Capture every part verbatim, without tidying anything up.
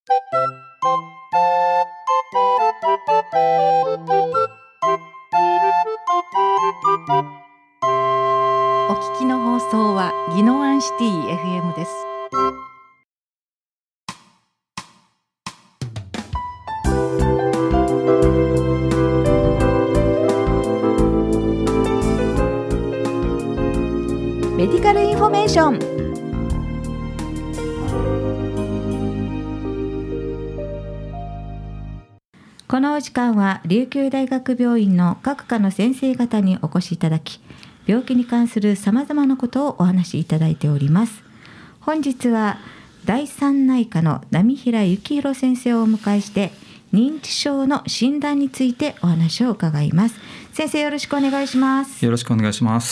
お聞きの放送は宜野湾シティ エフエム です。メディカルインフォメーション。このお時間は琉球大学病院の各科の先生方にお越しいただき、病気に関するさまざまなことをお話しいただいております。本日は第三内科の浪平幸宏先生をお迎えして、認知症の診断についてお話を伺います。先生、よろしくお願いします。 よろしくお願いします。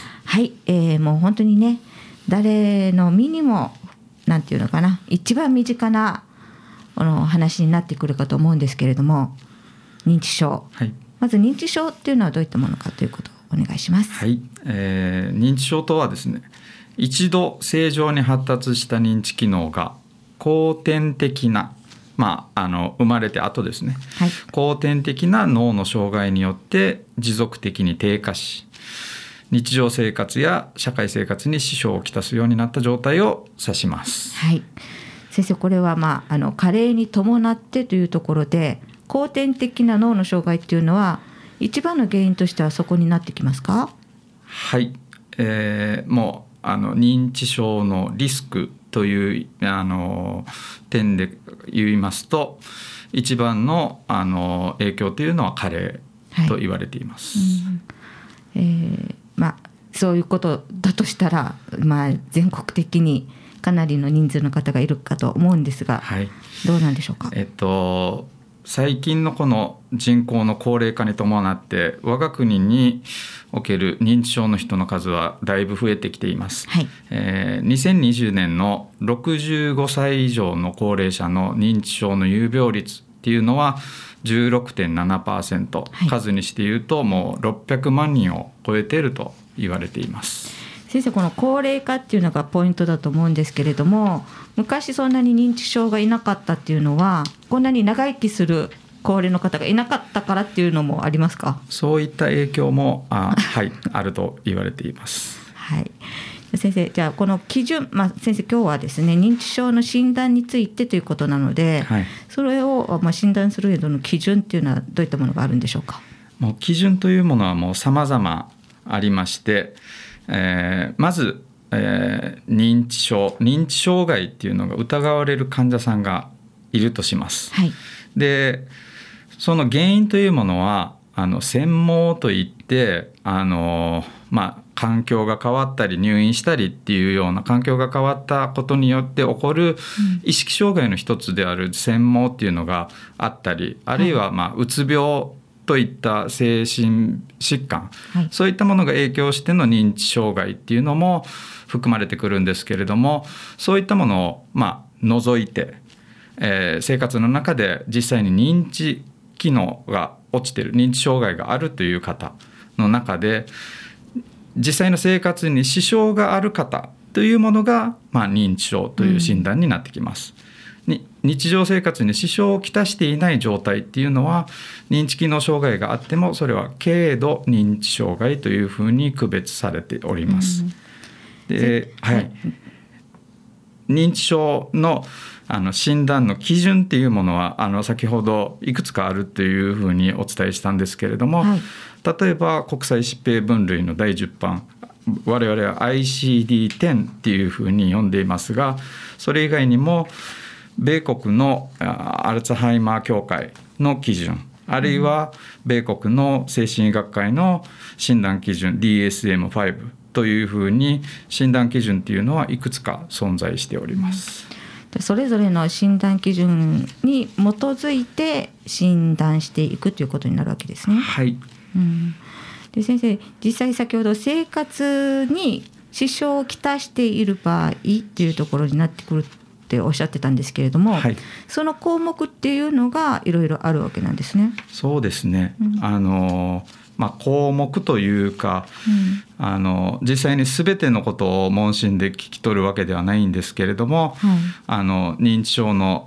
はい、えー、もう本当にね、誰の身にもなんていうのかな、一番身近なこの話になってくるかと思うんですけれども、認知症、はい、まず認知症っていうのはどういったものかということをお願いします。 はい、えー、認知症とはですね、一度正常に発達した認知機能が後天的な、まあ、あの生まれて後ですね、はい、後天的な脳の障害によって持続的に低下し、日常生活や社会生活に支障をきたすようになった状態を指します。 はい、先生、これは、まあ、あの加齢に伴ってというところで、後天的な脳の障害っていうのは一番の原因としてはそこになってきますか？ はい、えー、もうあの認知症のリスクというあの点で言いますと、一番のあの影響というのは加齢と言われています。はい、 うん、えーまあ、そういうことだとしたら、まあ、全国的にかなりの人数の方がいるかと思うんですが、はい、どうなんでしょうか？ えっと最近のこの人口の高齢化に伴って我が国における認知症の人の数はだいぶ増えてきています。はい、えー、にせんにじゅうねんのろくじゅうごさい以上の高齢者の認知症の有病率っていうのは じゅうろくてんななパーセント、はい、数にして言うともうろっぴゃくまんにんを超えていると言われています。 先生、この高齢化っていうのがポイントだと思うんですけれども、昔そんなに認知症がいなかったっていうのは、こんなに長生きする高齢の方がいなかったからっていうのもありますか？ そういった影響も あ,、はい、あると言われています。 はい、先生、じゃあこの基準、まあ、先生今日はですね、認知症の診断についてということなので、はい、それを、まあ、診断する上での基準っていうのはどういったものがあるんでしょうか？ もう基準というものはもう様々ありまして、えー、まず、えー、認知症認知障害っていうのが疑われる患者さんがいるとします。はい、でその原因というものはあの専門といってあの、まあ、環境が変わったり入院したりっていうような環境が変わったことによって起こる意識障害の一つである専門っていうのがあったり、あるいは、まあ、うつ病といった精神疾患、はい、そういったものが影響しての認知障害っていうのも含まれてくるんですけれども、そういったものを、まあ、除いて、えー、生活の中で実際に認知機能が落ちている、認知障害があるという方の中で実際の生活に支障がある方というものが、まあ、認知症という診断になってきます。うん、に日常生活に支障をきたしていない状態っていうのは、認知機能障害があってもそれは軽度認知障害というふうに区別されております。うん、で、はい、認知症のあの診断の基準っていうものはあの先ほどいくつかあるというふうにお伝えしたんですけれども、はい、例えば国際疾病分類のだいじゅっばん、我々は アイシーディーテン っていうふうに呼んでいますが、それ以外にも米国のアルツハイマー協会の基準、あるいは米国の精神医学会の診断基準 ディーエスエムファイブ というふうに診断基準っていうのはいくつか存在しております。 うん、それぞれの診断基準に基づいて診断していくということになるわけですね。 はい。 うん、で先生、実際先ほど生活に支障をきたしている場合っていうところになってくるっておっしゃってたんですけれども、はい、その項目っていうのがいろいろあるわけなんですね。 そうですね、うん、あのまあ、項目というか、うん、あの実際に全てのことを問診で聞き取るわけではないんですけれども、はい、あの認知症の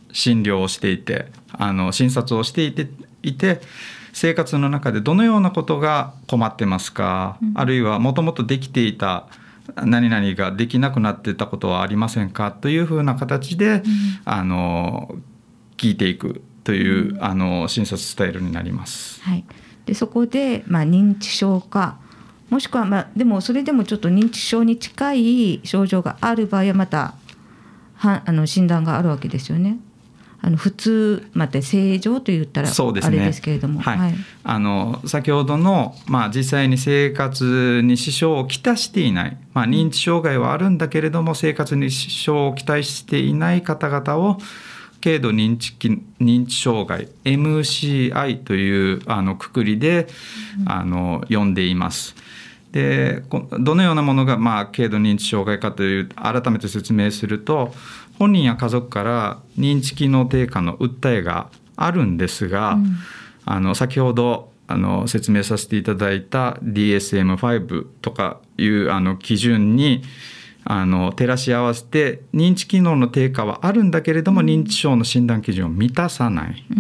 診療をしていてあの診察をしていて、いて生活の中でどのようなことが困ってますか、うん、あるいはもともとできていた何々ができなくなっていたことはありませんかというふうな形で、うん、あの聞いていくという、うん、あの診察スタイルになります。 はい、でそこで、まあ、認知症かもしくは、まあ、でもそれでもちょっと認知症に近い症状がある場合はまたはあの診断があるわけですよね。あの普通また正常と言ったらあれですけれども、 はいはい、あの先ほどの、まあ、実際に生活に支障をきたしていない、まあ、認知障害はあるんだけれども生活に支障をきたしていない方々を軽度認知認知障害 エムシーアイ というあのくくりで、うん、あの呼んでいます。でどのようなものが、まあ、軽度認知障害かという改めて説明すると、本人や家族から認知機能低下の訴えがあるんですが、うん、あの先ほどあの説明させていただいた ディーエスエムファイブ とかいうあの基準にあの照らし合わせて認知機能の低下はあるんだけれども、うん、認知症の診断基準を満たさない、うん、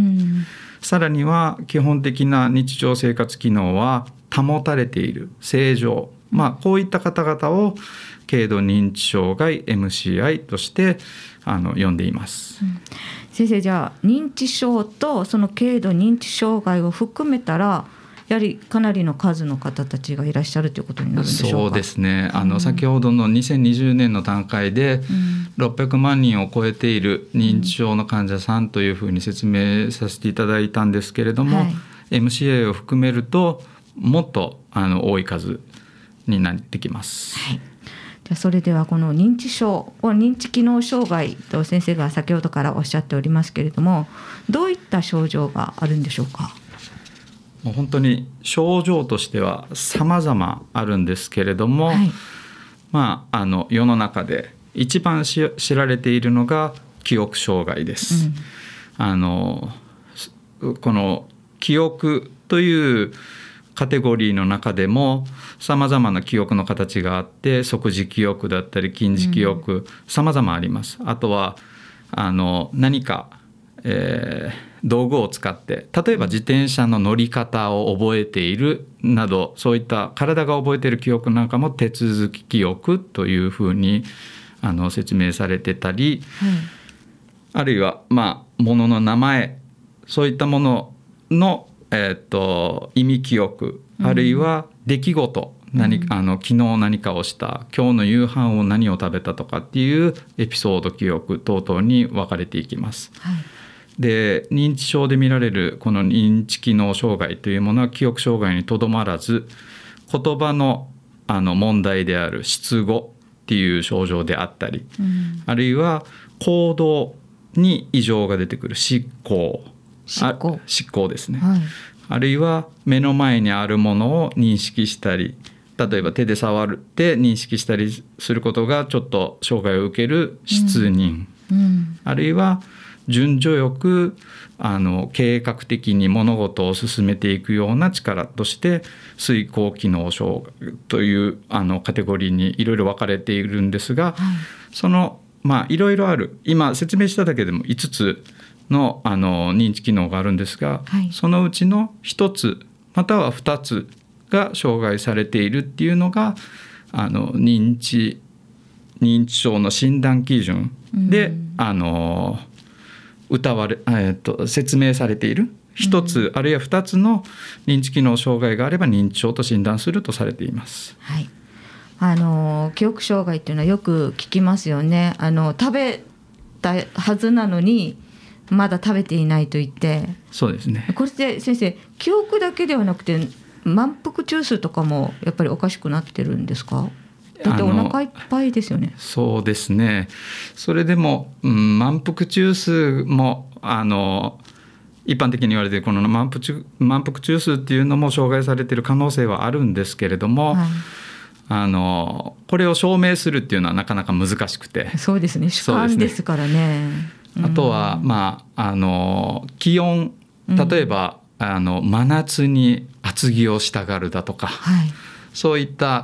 さらには基本的な日常生活機能は保たれている正常、まあ、こういった方々を軽度認知障害 エムシーアイ としてあの呼んでいます、うん、 先生、じゃあ認知症とその軽度認知障害を含めたらやはりかなりの数の方たちがいらっしゃるということになるんでしょうか。 そうですね、あの、うん、先ほどのにせんにじゅうねんの段階でろっぴゃくまんにんを超えている認知症の患者さんというふうに説明させていただいたんですけれども、はい、エムシーアイ を含めるともっとあの多い数になってきます、 はい、じゃあそれではこの認知症、認知機能障害と先生が先ほどからおっしゃっておりますけれども、どういった症状があるんでしょうか。 もう本当に症状としては様々あるんですけれども、はい、まあ、あの世の中で一番し知られているのが記憶障害です、うん、あのこの記憶というカテゴリーの中でも様々な記憶の形があって、即時記憶だったり近時記憶、様々あります。あとはあの何か、えー、道具を使って例えば自転車の乗り方を覚えているなど、そういった体が覚えている記憶なんかも手続き記憶というふうにあの説明されてたり、はい、あるいはまあ物の名前、そういったもののえー、と意味記憶、あるいは出来事、うん、何あの昨日何かをした、今日の夕飯を何を食べたとかっていうエピソード記憶等々に分かれていきます、はい、で認知症で見られるこの認知機能障害というものは記憶障害にとどまらず、言葉の、あの問題である失語っていう症状であったり、うん、あるいは行動に異常が出てくる失行執行執行ですね、はい、あるいは目の前にあるものを認識したり、例えば手で触って認識したりすることがちょっと障害を受ける失認、うんうん、あるいは順序よくあの計画的に物事を進めていくような力として遂行機能障害というあのカテゴリーにいろいろ分かれているんですが、はい、そのまあいろいろある、今説明しただけでもいつつの, あの認知機能があるんですが、はい、そのうちのひとつまたはふたつが障害されているっていうのがあの認知認知症の診断基準で、うん、あの歌われ、えー、と説明されているひとつ、うん、あるいはふたつの認知機能障害があれば認知症と診断するとされています、 はい、あの記憶障害っていうのはよく聞きますよね。あの食べたはずなのにまだ食べていないと言って。 そうですね。 これで先生、記憶だけではなくて満腹中枢とかもやっぱりおかしくなってるんですか。だってお腹いっぱいですよね。 そうですね。それでも、うん、満腹中枢もあの一般的に言われているこの満腹中、満腹中枢っていうのも障害されている可能性はあるんですけれども、はい、あのこれを証明するっていうのはなかなか難しくて。 そうですね。主観ですからね。 あとは、まあ、あの気温、例えば、うん、あの真夏に厚着をしたがるだとか、はい、そういった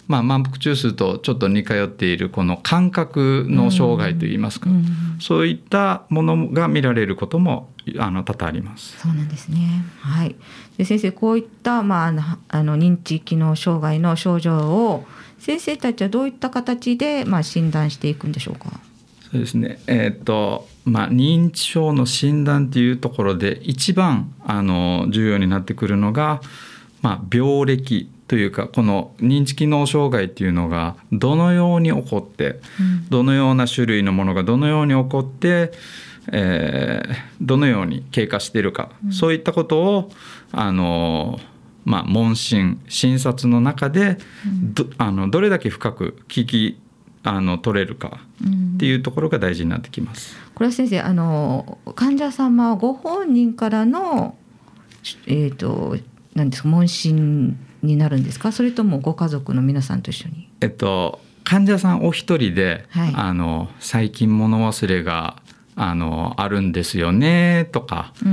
まあ、満腹中枢とちょっと似通っているこの感覚の障害といいますか、うんうん、そういったものが見られることもあの多々あります。 そうなんですね。はい。で先生、こういった、まあ、あの認知機能障害の症状を先生たちはどういった形で、まあ、診断していくんでしょうか。 そうですね、えーとまあ、認知症の診断というところで一番あの重要になってくるのが、まあ、病歴というか、この認知機能障害というのがどのように起こって、うん、どのような種類のものがどのように起こって、えー、どのように経過しているか、うん、そういったことをあの、まあ、問診診察の中で ど, あのどれだけ深く聞きあの取れるかっていうところが大事になってきます。 うん、これは先生、あの患者様ご本人からの、えーと、何ですか、問診になるんですか、それともご家族の皆さんと一緒に。 えっと、患者さんお一人で、はい、あの最近物忘れがあのあるんですよねとか、うん、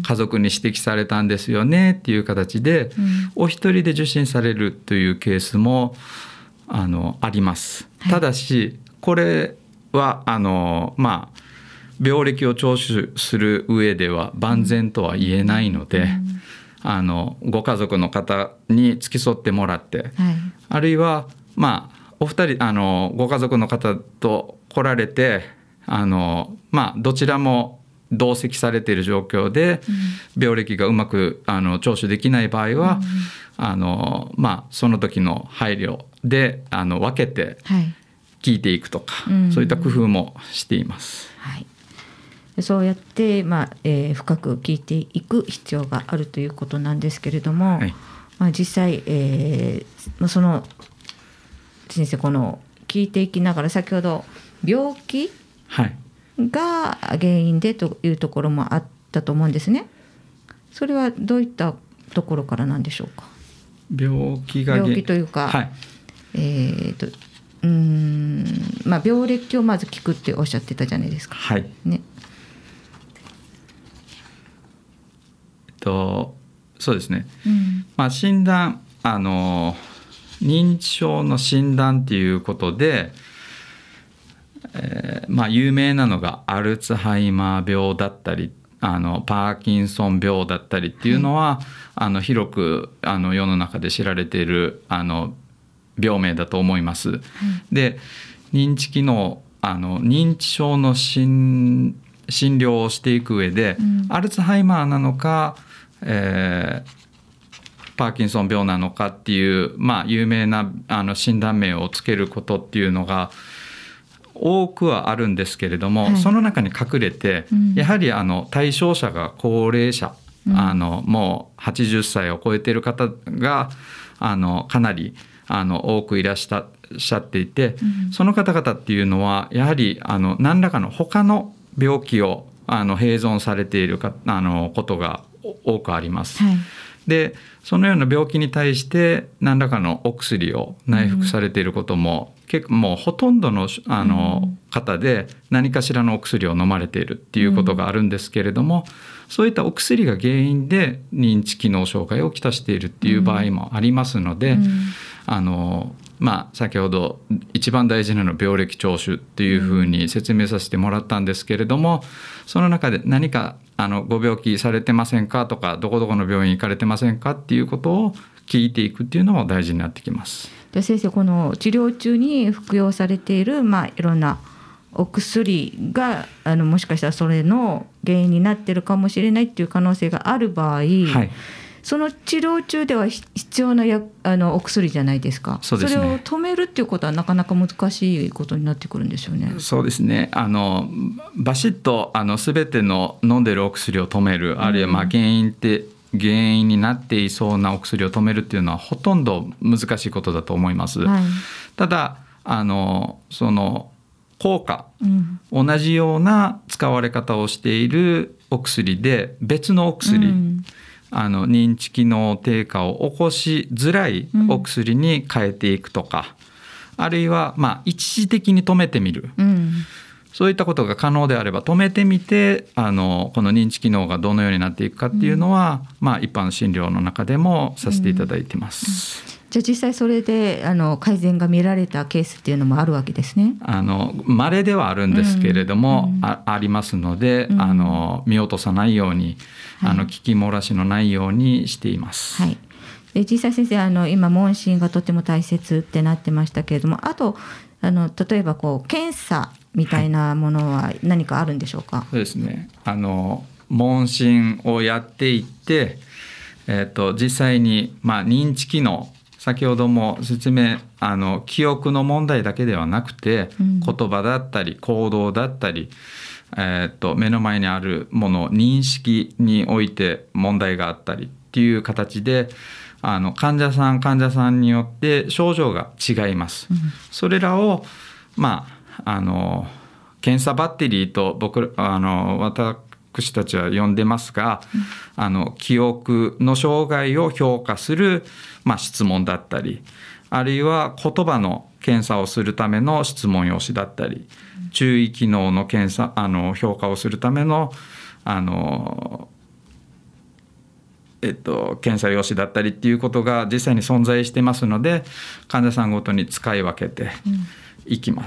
家族に指摘されたんですよねっていう形で、うん、お一人で受診されるというケースもあのあります。はい、ただしこれはあの、まあ、病歴を聴取する上では万全とは言えないので、うん、あのご家族の方に付き添ってもらって、はい、あるいは、まあ、お二人あのご家族の方と来られて、あのまあ、どちらも同席されている状況で、うん、病歴がうまくあの聴取できない場合は、うん、あのまあ、その時の配慮であの分けて聞いていくとか、はい、そういった工夫もしています。 はい、そうやって、まあえー、深く聞いていく必要があるということなんですけれども、はい、まあ、実際、えー、その先生、この聞いていきながら先ほど病気が原因でというところもあったと思うんですね。それはどういったところからなんでしょうか。 病気が病気というか、はい、えーとうーんまあ、病歴をまず聞くっておっしゃってたじゃないですか。 はいね、えっとそうですね、うんまあ、診断あの認知症の診断っていうことで、えーまあ、有名なのがアルツハイマー病だったりあのパーキンソン病だったりっていうのは、はい、あの広くあの世の中で知られているあの病名だと思います。はい、で認知機能あの認知症の診診療をしていく上で、うん、アルツハイマーなのか、えーパーキンソン病なのかっていう、まあ、有名なあの診断名をつけることっていうのが多くはあるんですけれども、はい、その中に隠れて、うん、やはりあの対象者が高齢者、うん、あのもうはちじゅっさいを超えている方があのかなりあの多くいらっしゃっていて、うん、その方々っていうのはやはりあの何らかの他の病気をあの併存されているかあのことが多くあります。はい、でそのような病気に対して何らかのお薬を内服されていることも、うん、結構もうほとんどの、あの方で何かしらのお薬を飲まれているっていうことがあるんですけれども、うん、そういったお薬が原因で認知機能障害をきたしているっていう場合もありますので、うん、あのまあ、先ほど一番大事なのは病歴聴取っていうふうに説明させてもらったんですけれども、その中で何かあのご病気されてませんかとかどこどこの病院行かれてませんかっていうことを聞いていくっていうのも大事になってきます。 で先生、この治療中に服用されている、まあ、いろんなお薬があのもしかしたらそれの原因になっているかもしれないっていう可能性がある場合、はい、その治療中では必要なやあのお薬じゃないですか。 そうですね、 それを止めるっていうことはなかなか難しいことになってくるんですよね。 そうですね、あのバシッとあの全ての飲んでるお薬を止める、あるいはまあ原因って原因になっていそうなお薬を止めるっていうのはほとんど難しいことだと思います。はい、ただあのその効果、うん、同じような使われ方をしているお薬で別のお薬、うん、あの認知機能低下を起こしづらいお薬に変えていくとか、うん、あるいはまあ一時的に止めてみる、うん、そういったことが可能であれば止めてみてあのこの認知機能がどのようになっていくかっていうのは、うんまあ、一般診療の中でもさせていただいてます。 うんじゃあ実際それであの改善が見られたケースっていうのもあるわけですね。 あの稀ではあるんですけれども、 うんうん、 あ, ありますので、 うん、 あの見落とさないように、 はい、 あの聞き漏らしのないようにしています。 はい、で実際先生あの今問診がとても大切ってなってましたけれども、あとあの例えばこう検査みたいなものは何かあるんでしょうか。はい、 そうですね、あの問診をやっていって、えー、と実際に、まあ、認知機能、先ほども説明、あの記憶の問題だけではなくて、うん、言葉だったり行動だったり、えー、と目の前にあるもの認識において問題があったりっていう形で、あの患者さん患者さんによって症状が違います。うん、それらを、まあ、あの検査バッテリーと僕あの私たちは呼んでますが、うん、あの記憶の障害を評価する、まあ、質問だったり、あるいは言葉の検査をするための質問用紙だったり、うん、注意機能の検査あの評価をするためのあのえっと、検査用紙だったりっていうことが実際に存在してますので、患者さんごとに使い分けていきます。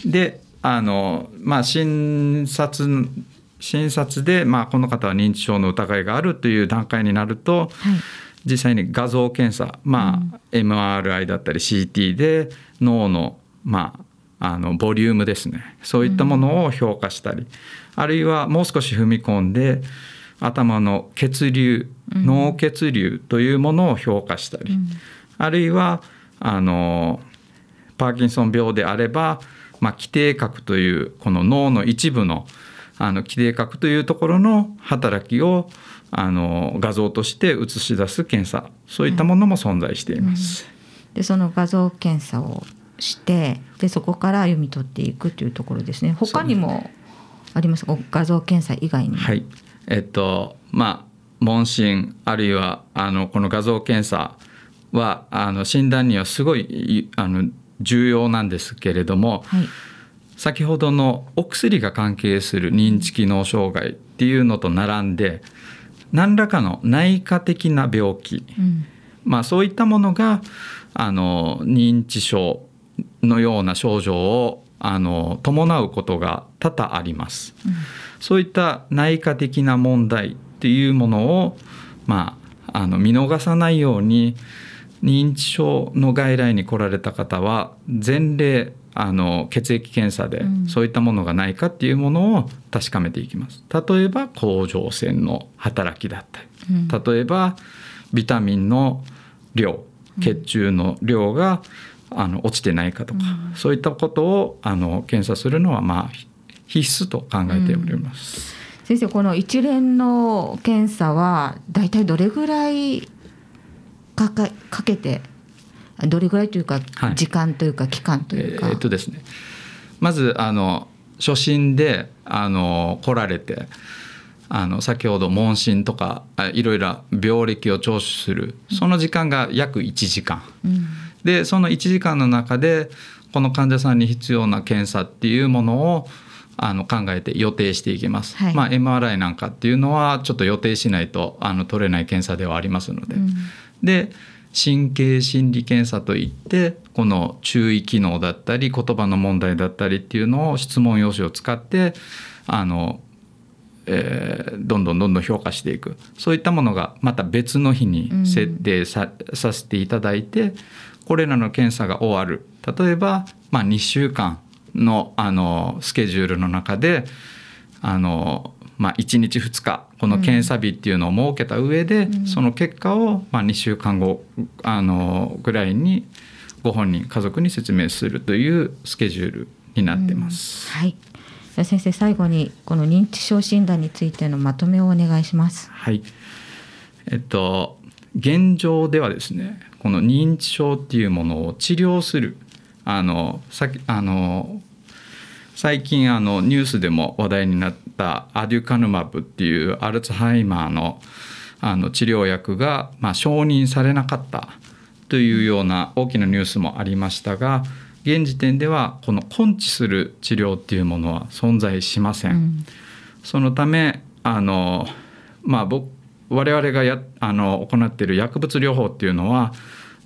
うん、であの、まあ、診察診察で、まあ、この方は認知症の疑いがあるという段階になると、はい、実際に画像検査、まあうん、エムアールアイ だったり シーティー で脳の、まあ、あのボリュームですね、そういったものを評価したり、うん、あるいはもう少し踏み込んで頭の血流、脳血流というものを評価したり、うん、あるいはあのパーキンソン病であれば、まあ、基底核というこの脳の一部のあの基底核というところの働きをあの画像として映し出す検査、そういったものも存在しています。 うん、でその画像検査をしてでそこから読み取っていくというところですね。他にもありますか、画像検査以外に。 はい、えっとまあ問診あるいはあのこの画像検査はあの診断にはすごいあの重要なんですけれども、はい、先ほどのお薬が関係する認知機能障害っていうのと並んで何らかの内科的な病気、うん、まあ、そういったものがあの認知症のような症状をあの伴うことが多々あります。うん、そういった内科的な問題っていうものを、まあ、あの見逃さないように認知症の外来に来られた方は前例あの血液検査でそういったものがないかっていうものを確かめていきます。例えば甲状腺の働きだったり、うん、例えばビタミンの量、血中の量があの落ちてないかとか、うん、そういったことをあの検査するのはまあ必須と考えております。 うん、先生、この一連の検査はだいたいどれぐらいかか、かけてどれぐらいというか時間というか期間というか、 はい、えーっとですね、まずあの初診であの来られてあの先ほど問診とかいろいろ病歴を聴取するその時間が約いちじかん、うん、でそのいちじかんの中でこの患者さんに必要な検査っていうものをあの考えて予定していきます。はい、まあ、エムアールアイ なんかっていうのはちょっと予定しないとあの取れない検査ではありますので、うん、で神経心理検査といってこの注意機能だったり言葉の問題だったりっていうのを質問用紙を使ってあの、えー、どんどんどんどん評価していく、そういったものがまた別の日に設定 さ,、うん、させていただいて、これらの検査が終わる、例えば、まあ、にしゅうかん の, あのスケジュールの中であのまあ、いちにちふつかこの検査日っていうのを設けた上で、うん、その結果をまあにしゅうかんごあのぐらいにご本人家族に説明するというスケジュールになってます。 うん、はい、じゃあ先生、最後にこの認知症診断についてのまとめをお願いします。 はい、えっと、現状ではですね、この認知症っていうものを治療するあのさあの最近あのニュースでも話題になったアデュカヌマブっていうアルツハイマー の, あの治療薬がまあ承認されなかったというような大きなニュースもありましたが、現時点ではこの根治する治療っていうものは存在しません。うん、そのためあの、まあ、僕我々がやあの行っている薬物療法っていうのは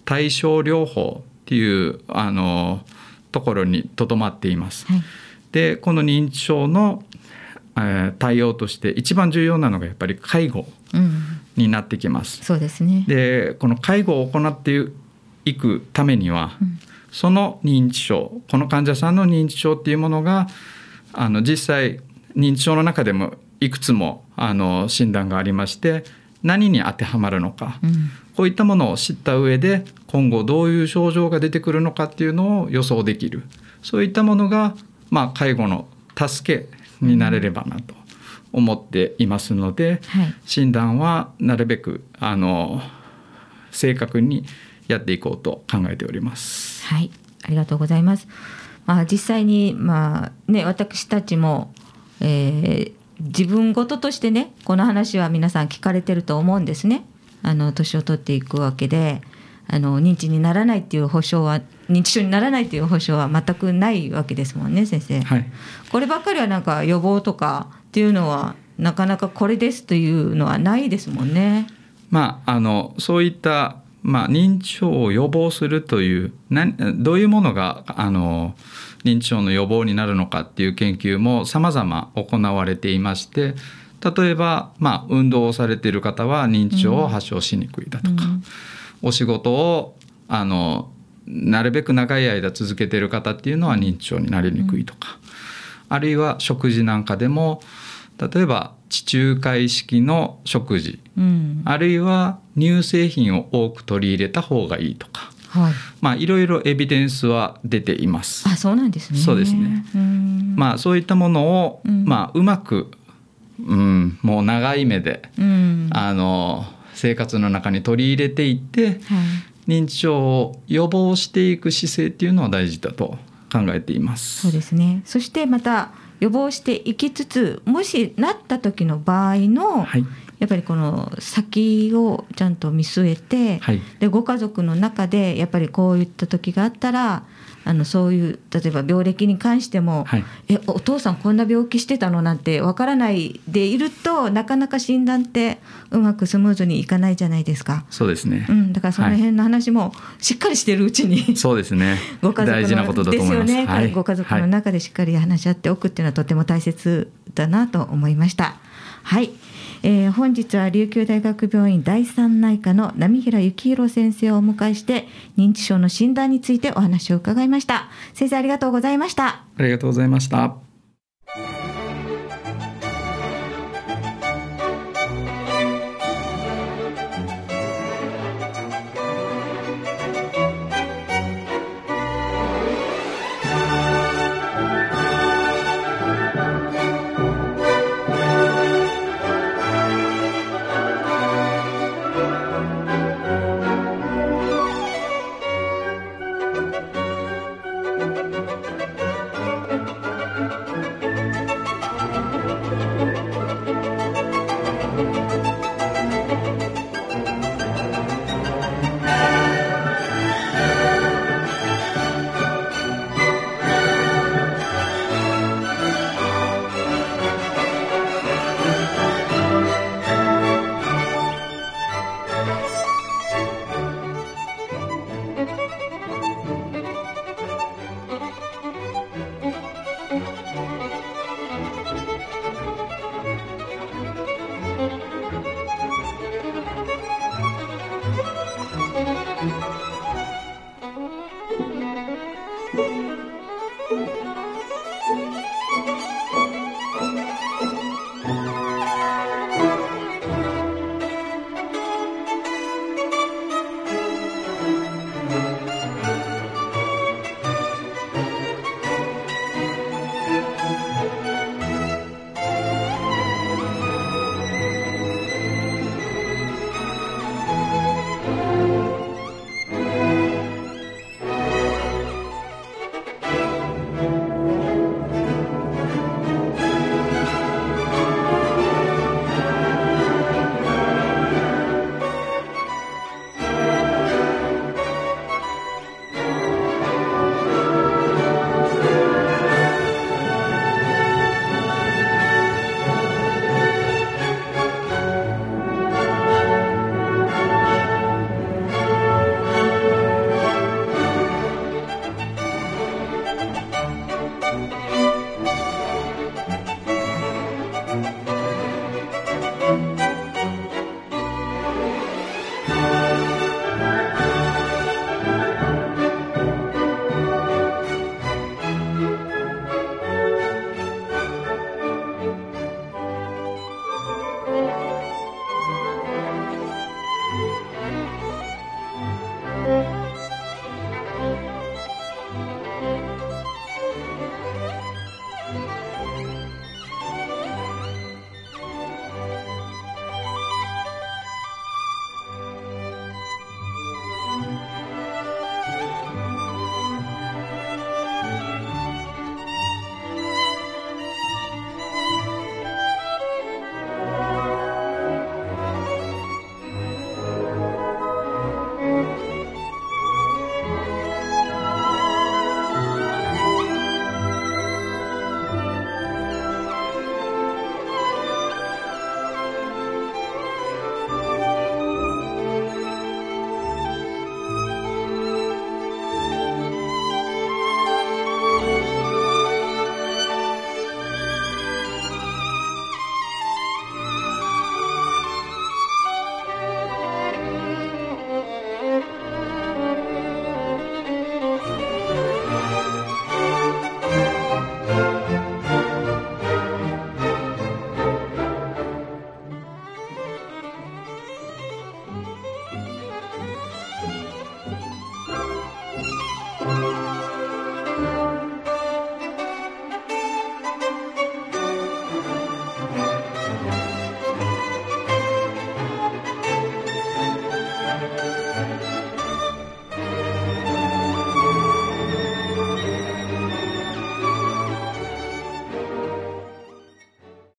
対症療法っていうあのところにとどまっています。 はい、 でこの認知症の、えー、対応として一番重要なのがやっぱり介護になってきます。 うん、そうですね。 でこの介護を行っていくためには、うん、その認知症この患者さんの認知症っていうものがあの実際認知症の中でもいくつもあの診断がありまして何に当てはまるのか、うん、こういったものを知った上で今後どういう症状が出てくるのかっていうのを予想できる、そういったものが、まあ、介護の助けになれればなと思っていますので、うん、はい、診断はなるべくあの正確にやっていこうと考えております。 はい、ありがとうございます。まあ、実際に、まあね、私たちも、えー、自分事としてねこの話は皆さん聞かれてると思うんですね。あの年を取っていくわけであの認知にならないっていう保証は認知症にならないっていう保証は全くないわけですもんね、先生。はい、こればっかりはなんか予防とかっていうのはなかなかこれですというのはないですもんね。 まあ、あのそういったまあ、認知症を予防するという何どういうものがあの認知症の予防になるのかっていう研究も様々行われていまして、例えば、まあ、運動をされている方は認知症を発症しにくいだとか、うん、お仕事をあのなるべく長い間続けている方っていうのは認知症になりにくいとか、うん、あるいは食事なんかでも例えば地中海式の食事、うん、あるいは乳製品を多く取り入れた方がいいとか、はい、まあいろいろエビデンスは出ています。 あ、そうなんですね。 そうですね。うん、まあそういったものを、うん、まあうまく、うん、もう長い目で、うん、あの生活の中に取り入れていって、はい、認知症を予防していく姿勢っていうのは大事だと考えています。 そうですね。そしてまた予防していきつつ、もしなった時の場合の、はい、やっぱりこの先をちゃんと見据えて、はい、でご家族の中でやっぱりこういった時があったらあのそういう例えば病歴に関しても、はい、えお父さんこんな病気してたのなんてわからないでいるとなかなか診断ってうまくスムーズにいかないじゃないですか。 そうですね、 うん、だからその辺の話もしっかりしてるうちに、はい、 そうですねご家族の大事なことだと思います。 ですよね、 はい、 ご家族の中でしっかり話し合っておくっていうのはとても大切だなと思いました。はい、えー、本日は琉球大学病院第三内科の浪平幸宏先生をお迎えして認知症の診断についてお話を伺いました。先生ありがとうございました。 ありがとうございました。